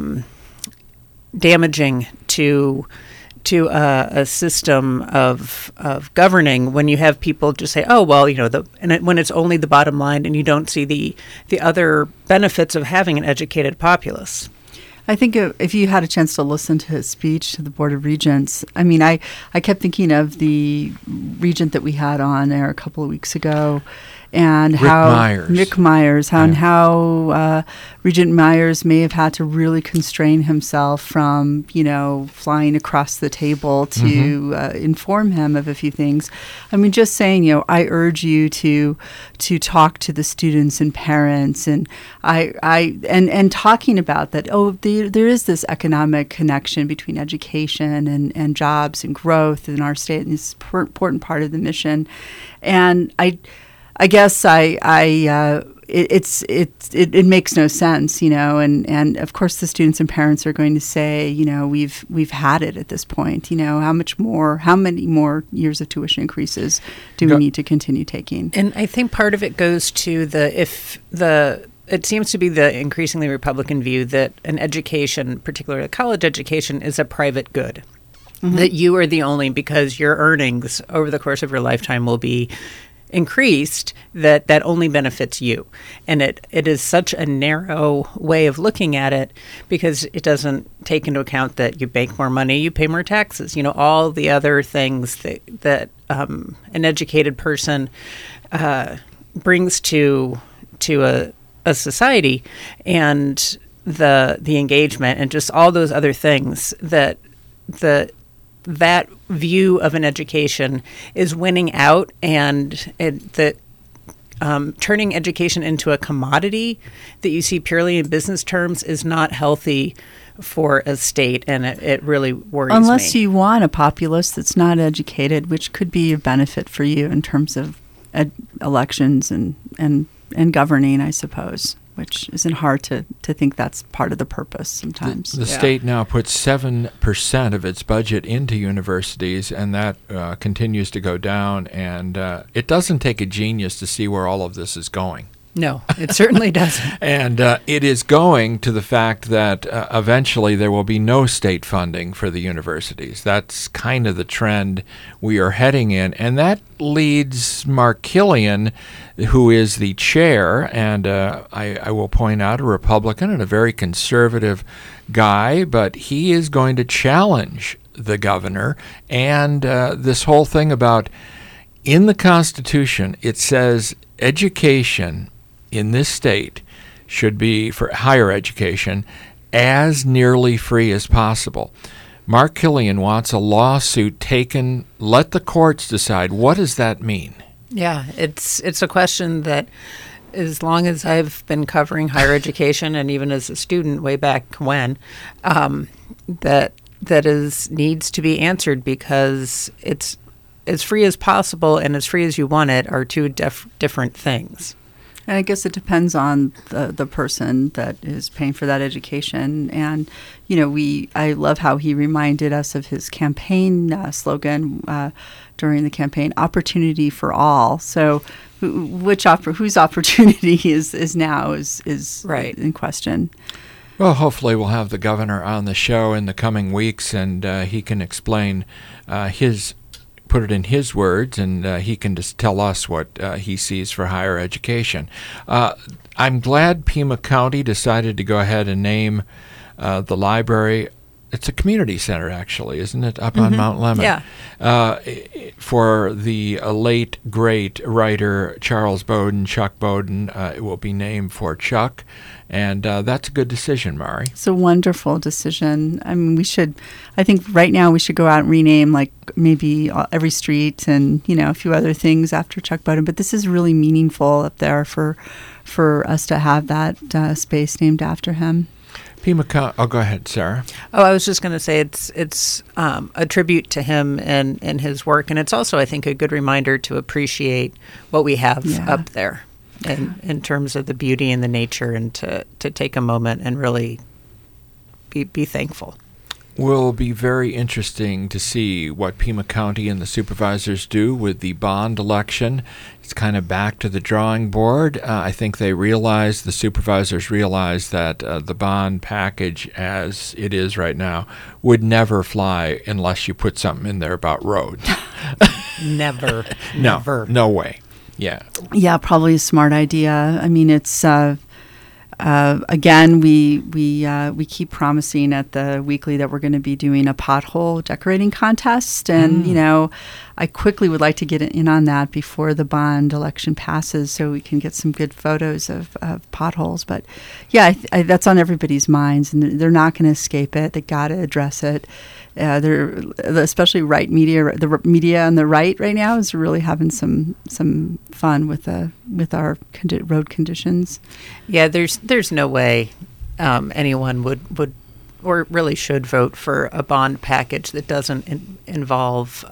[SPEAKER 3] damaging to a system of governing when you have people just say, oh, well, when it's only the bottom line and you don't see the other benefits of having an educated populace.
[SPEAKER 2] I think if you had a chance to listen to his speech to the Board of Regents, I mean, I kept thinking of the regent that we had on air a couple of weeks ago, and Rick Myers, how Regent Myers may have had to really constrain himself from, flying across the table to inform him of a few things. I mean, just saying, I urge you to talk to the students and parents, and and talking about that. Oh, there is this economic connection between education and jobs and growth in our state, and it's an important part of the mission. And I guess it makes no sense, and of course the students and parents are going to say, we've had it at this point, how many more years of tuition increases do we need to continue taking?
[SPEAKER 3] And I think part of it goes to it seems to be the increasingly Republican view that an education, particularly a college education, is a private good. Mm-hmm. That you are the only, because your earnings over the course of your lifetime will be increased, that only benefits you. And it is such a narrow way of looking at it, because it doesn't take into account that you make more money, you pay more taxes, all the other things that an educated person brings to a society, and the engagement and just all those other things that view of an education is winning out, and turning education into a commodity that you see purely in business terms is not healthy for a state, and it really worries me.
[SPEAKER 2] Unless you want a populace that's not educated, which could be a benefit for you in terms of elections and governing, I suppose, which isn't hard to think that's part of the purpose sometimes.
[SPEAKER 1] The state now puts 7% of its budget into universities, and that continues to go down, and it doesn't take a genius to see where all of this is going.
[SPEAKER 3] No, it certainly doesn't.
[SPEAKER 1] And it is going to the fact that eventually there will be no state funding for the universities. That's kind of the trend we are heading in. And that leads Mark Killian, who is the chair, and I will point out a Republican and a very conservative guy, but he is going to challenge the governor and this whole thing about, in the Constitution, it says education in this state should be, for higher education, as nearly free as possible. Mark Killian wants a lawsuit taken. Let the courts decide. What does that mean?
[SPEAKER 3] Yeah, it's a question that, as long as I've been covering higher education, and even as a student way back when, that needs to be answered, because it's as free as possible and as free as you want it are two different things.
[SPEAKER 2] And I guess it depends on the person that is paying for that education. And, I love how he reminded us of his campaign slogan during the campaign, opportunity for all. So whose opportunity is now is
[SPEAKER 3] right
[SPEAKER 2] in question.
[SPEAKER 1] Well, hopefully we'll have the governor on the show in the coming weeks, and he can explain put it in his words, and he can just tell us what he sees for higher education. I'm glad Pima County decided to go ahead and name the library. It's a community center, actually, isn't it, up on Mount Lemmon?
[SPEAKER 3] Yeah.
[SPEAKER 1] For the late, great writer Charles Bowden, Chuck Bowden. It will be named for Chuck, and that's a good decision, Mari.
[SPEAKER 2] It's a wonderful decision. I mean, I think right now we should go out and rename, like, maybe every street and, a few other things after Chuck Bowden. But this is really meaningful up there for us to have that space named after him.
[SPEAKER 1] Pima County. Oh, go ahead, Sarah.
[SPEAKER 3] Oh, I was just going to say it's a tribute to him and his work, and it's also, I think, a good reminder to appreciate what we have up there, in terms of the beauty and the nature, and to take a moment and really be thankful.
[SPEAKER 1] Will be very interesting to see what Pima County and the supervisors do with the bond election. It's kind of back to the drawing board. I think the supervisors realize that the bond package as it is right now would never fly unless you put something in there about roads.
[SPEAKER 3] Never.
[SPEAKER 1] No way. Yeah.
[SPEAKER 2] Yeah, probably a smart idea. I mean, it's... Again, we keep promising at the weekly that we're going to be doing a pothole decorating contest, and I quickly would like to get in on that before the bond election passes, so we can get some good photos of potholes. But yeah, that's on everybody's minds, and they're not going to escape it. They got to address it. They're especially the media on the right now is really having some fun with our road conditions.
[SPEAKER 3] Yeah, there's no way anyone would or really should vote for a bond package that doesn't involve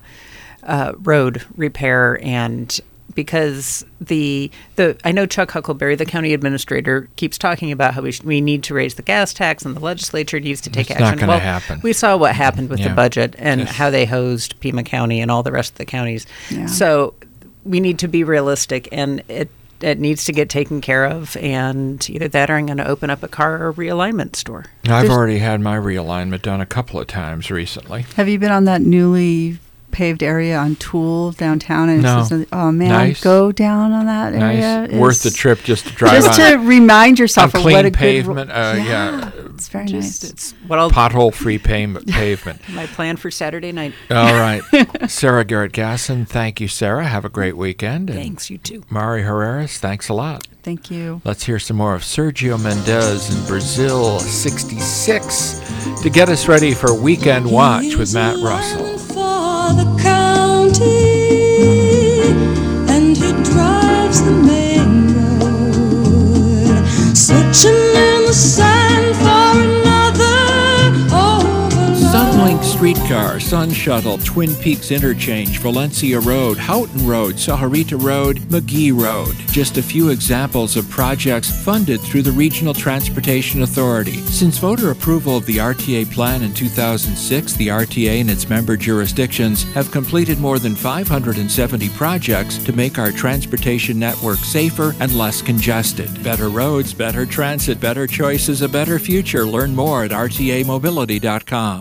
[SPEAKER 3] road repair, and because I know Chuck Huckleberry, the county administrator, keeps talking about how we need to raise the gas tax and the legislature needs to take action.
[SPEAKER 1] It's not going to happen.
[SPEAKER 3] We saw what happened with the budget and how they hosed Pima County and all the rest of the counties.
[SPEAKER 2] Yeah.
[SPEAKER 3] So we need to be realistic, and it needs to get taken care of, and either that or I'm going to open up a car realignment store.
[SPEAKER 1] I've already had my realignment done a couple of times recently.
[SPEAKER 2] Have you been on that newly paved area on Toole downtown? And
[SPEAKER 1] no.
[SPEAKER 2] Oh man,
[SPEAKER 1] nice.
[SPEAKER 2] Go down on that area.
[SPEAKER 1] Nice. Worth the trip just to drive
[SPEAKER 2] just to remind yourself of
[SPEAKER 1] clean
[SPEAKER 2] what a
[SPEAKER 1] pavement.
[SPEAKER 2] Yeah, it's very nice.
[SPEAKER 3] It's what I'll
[SPEAKER 1] pothole-free pavement.
[SPEAKER 3] My plan for Saturday night.
[SPEAKER 1] All right, Sarah Garrett Gasson. Thank you, Sarah. Have a great weekend.
[SPEAKER 3] Thanks. You too.
[SPEAKER 1] Mari Herreras. Thanks a lot.
[SPEAKER 2] Thank you.
[SPEAKER 1] Let's hear some more of Sergio Mendes in Brazil '66 to get us ready for Weekend Watch with Matt Russell.
[SPEAKER 15] The county, and he drives the main road, searching in the sand for another overload.
[SPEAKER 1] Sunlink Streetcar, Sun Shuttle, Twin Peaks Interchange, Valencia Road, Houghton Road, Sahuarita Road, McGee Road. Just a few examples of projects funded through the Regional Transportation Authority. Since voter approval of the RTA plan in 2006, the RTA and its member jurisdictions have completed more than 570 projects to make our transportation network safer and less congested. Better roads, better transit, better choices, a better future. Learn more at rtamobility.com.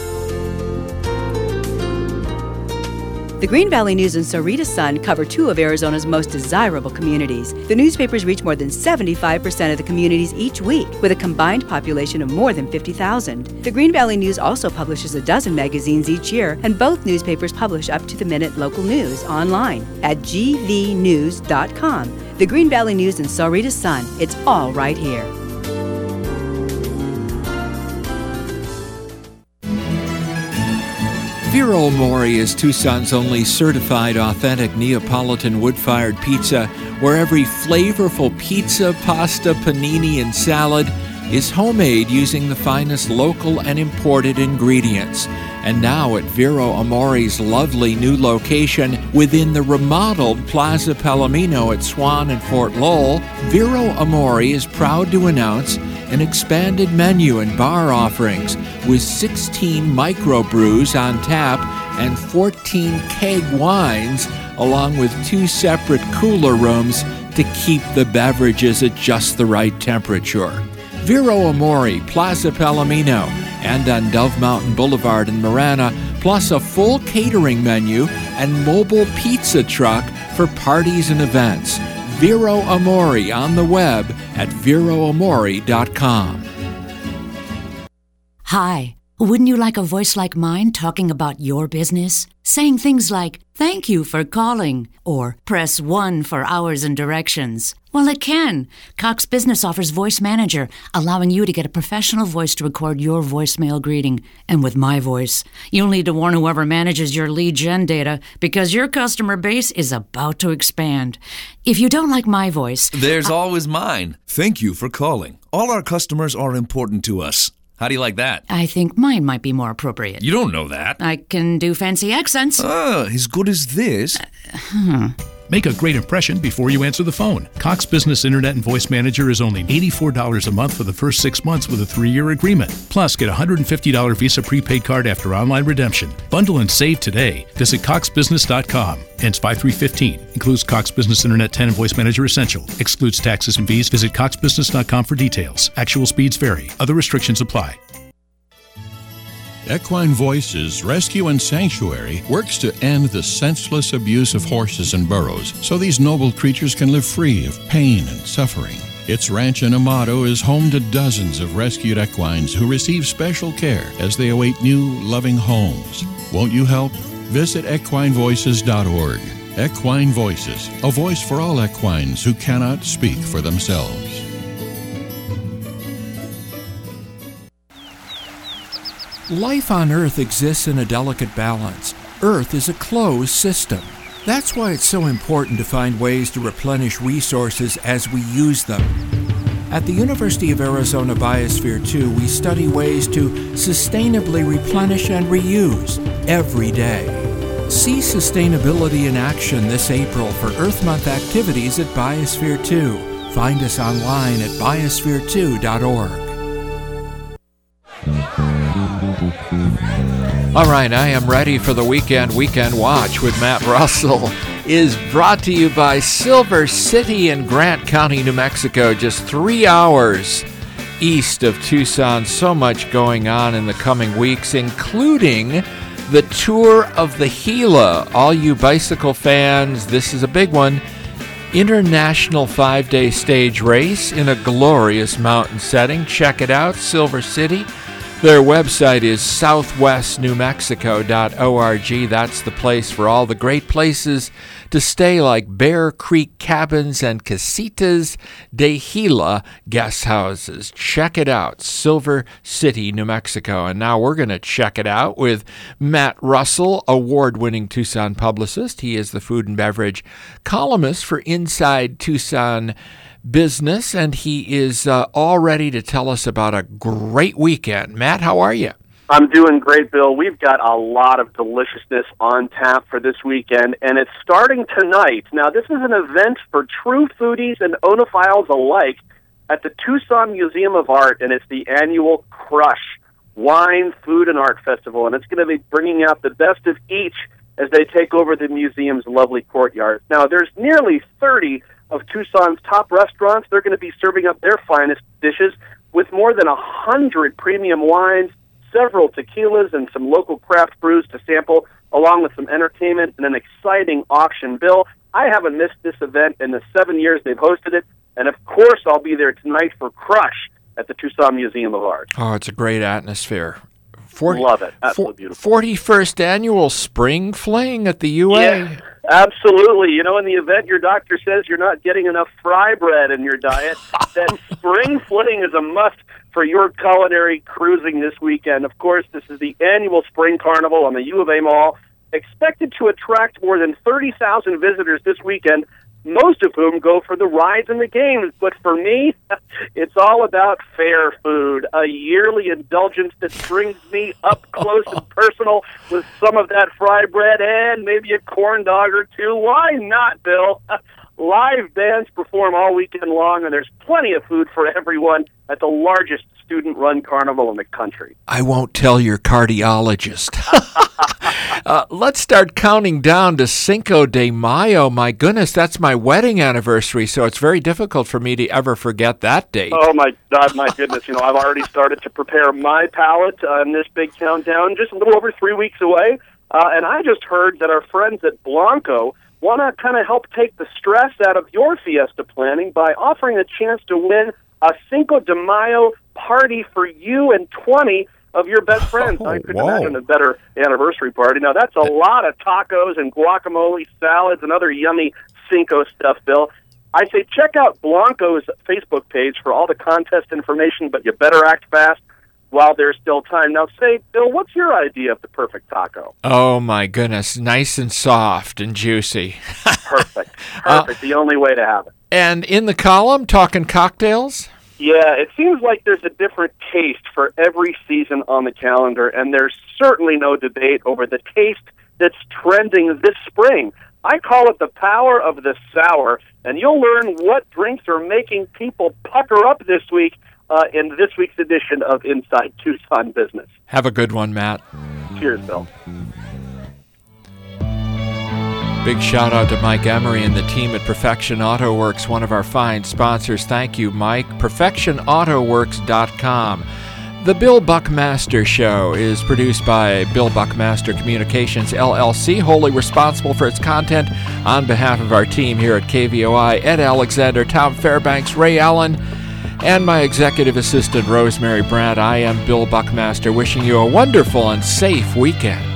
[SPEAKER 18] The Green Valley News and Sahuarita Sun cover two of Arizona's most desirable communities. The newspapers reach more than 75% of the communities each week, with a combined population of more than 50,000. The Green Valley News also publishes a dozen magazines each year, and both newspapers publish up-to-the-minute local news online at gvnews.com. The Green Valley News and Sahuarita Sun, it's all right here.
[SPEAKER 1] Vero Mori is Tucson's only certified authentic Neapolitan wood-fired pizza, where every flavorful pizza, pasta, panini, and salad is homemade using the finest local and imported ingredients. And now at Vero Amori's lovely new location within the remodeled Plaza Palomino at Swan and Fort Lowell, Vero Amori is proud to announce an expanded menu and bar offerings with 16 microbrews on tap and 14 keg wines, along with 2 separate cooler rooms to keep the beverages at just the right temperature. Vero Amori, Plaza Palomino, and on Dove Mountain Boulevard in Marana, plus a full catering menu and mobile pizza truck for parties and events. Vero Amori on the web at veroamori.com.
[SPEAKER 19] Hi. Wouldn't you like a voice like mine talking about your business? Saying things like, "Thank you for calling," or "Press 1 for hours and directions." Well, it can. Cox Business offers Voice Manager, allowing you to get a professional voice to record your voicemail greeting. And with my voice, you'll need to warn whoever manages your lead gen data because your customer base is about to expand. If you don't like my voice...
[SPEAKER 20] There's always mine. Thank you for calling. All our customers are important to us. How do you like that?
[SPEAKER 19] I think mine might be more appropriate.
[SPEAKER 20] You don't know that.
[SPEAKER 19] I can do fancy accents.
[SPEAKER 20] As good as this.
[SPEAKER 21] Make a great impression before you answer the phone. Cox Business Internet and Voice Manager is only $84 a month for the first 6 months with a 3-year agreement. Plus, get a $150 Visa prepaid card after online redemption. Bundle and save today. Visit coxbusiness.com. Ends 5/3/15. Includes Cox Business Internet 10 and Voice Manager Essential. Excludes taxes and fees. Visit coxbusiness.com for details. Actual speeds vary. Other restrictions apply.
[SPEAKER 16] Equine Voices Rescue and Sanctuary works to end the senseless abuse of horses and burros so these noble creatures can live free of pain and suffering. Its ranch in Amado is home to dozens of rescued equines who receive special care as they await new, loving homes. Won't you help? Visit equinevoices.org. Equine Voices, a voice for all equines who cannot speak for themselves.
[SPEAKER 1] Life on Earth exists in a delicate balance. Earth is a closed system. That's why it's so important to find ways to replenish resources as we use them. At the University of Arizona Biosphere 2, we study ways to sustainably replenish and reuse every day. See sustainability in action this April for Earth Month activities at Biosphere 2. Find us online at biosphere2.org. All right, I am ready for the Weekend Watch with Matt Russell. Is brought to you by Silver City in Grant County, New Mexico, just 3 hours east of Tucson. So much going on in the coming weeks, including the Tour of the Gila. All you bicycle fans, this is a big one. International 5-day stage race in a glorious mountain setting. Check it out, Silver City. Their website is southwestnewmexico.org. That's the place for all the great places to stay, like Bear Creek Cabins and Casitas de Gila guest houses. Check it out, Silver City, New Mexico. And now we're going to check it out with Matt Russell, award-winning Tucson publicist. He is the food and beverage columnist for Inside Tucson Business, and he is all ready to tell us about a great weekend. Matt, how are you?
[SPEAKER 22] I'm doing great, Bill. We've got a lot of deliciousness on tap for this weekend, and it's starting tonight. Now, this is an event for true foodies and onophiles alike at the Tucson Museum of Art, and it's the annual Crush Wine, Food, and Art Festival, and it's going to be bringing out the best of each as they take over the museum's lovely courtyard. Now, there's nearly 30 of Tucson's top restaurants. They're going to be serving up their finest dishes with more than 100 premium wines, several tequilas, and some local craft brews to sample, along with some entertainment and an exciting auction. Bill, I haven't missed this event in the 7 years they've hosted it, and of course I'll be there tonight for Crush at the Tucson Museum of Art.
[SPEAKER 1] Oh, it's a great atmosphere.
[SPEAKER 22] Love it. Absolutely beautiful.
[SPEAKER 1] 41st annual Spring Fling at the UA.
[SPEAKER 22] Yeah, absolutely. You know, in the event your doctor says you're not getting enough fry bread in your diet, that Spring Fling is a must for your culinary cruising this weekend. Of course, this is the annual Spring Carnival on the U of A Mall, expected to attract more than 30,000 visitors this weekend. most of whom go for the rides and the games. But for me, it's all about fair food, a yearly indulgence that brings me up close and personal with some of that fry bread and maybe a corn dog or two. Why not, Bill? Live bands perform all weekend long, and there's plenty of food for everyone at the largest student-run carnival in the country.
[SPEAKER 1] I won't tell your cardiologist. Let's start counting down to Cinco de Mayo. My goodness, that's my wedding anniversary, so it's very difficult for me to ever forget that date.
[SPEAKER 22] Oh, my God, my goodness. I've already started to prepare my palate in this big countdown, just a little over 3 weeks away. And I just heard that our friends at Blanco want to kind of help take the stress out of your fiesta planning by offering a chance to win a Cinco de Mayo party for you and 20 of your best friends. I couldn't imagine a better anniversary party. Now, that's a lot of tacos and guacamole, salads, and other yummy Cinco stuff, Bill. I say check out Blanco's Facebook page for all the contest information, but you better act fast while there's still time. Now, say, Bill, what's your idea of the perfect taco?
[SPEAKER 1] Oh, my goodness. Nice and soft and juicy.
[SPEAKER 22] Perfect. The only way to have it.
[SPEAKER 1] And in the column, talking cocktails?
[SPEAKER 22] Yeah, it seems like there's a different taste for every season on the calendar, and there's certainly no debate over the taste that's trending this spring. I call it the power of the sour, and you'll learn what drinks are making people pucker up this week in this week's edition of Inside Tucson Business.
[SPEAKER 1] Have a good one, Matt.
[SPEAKER 22] Cheers, Bill.
[SPEAKER 1] Big shout out to Mike Emery and the team at Perfection Auto Works, one of our fine sponsors. Thank you, Mike. PerfectionAutoWorks.com. The Bill Buckmaster Show is produced by Bill Buckmaster Communications, LLC, wholly responsible for its content on behalf of our team here at KVOI, Ed Alexander, Tom Fairbanks, Ray Allen, and my executive assistant, Rosemary Brandt. I am Bill Buckmaster, wishing you a wonderful and safe weekend.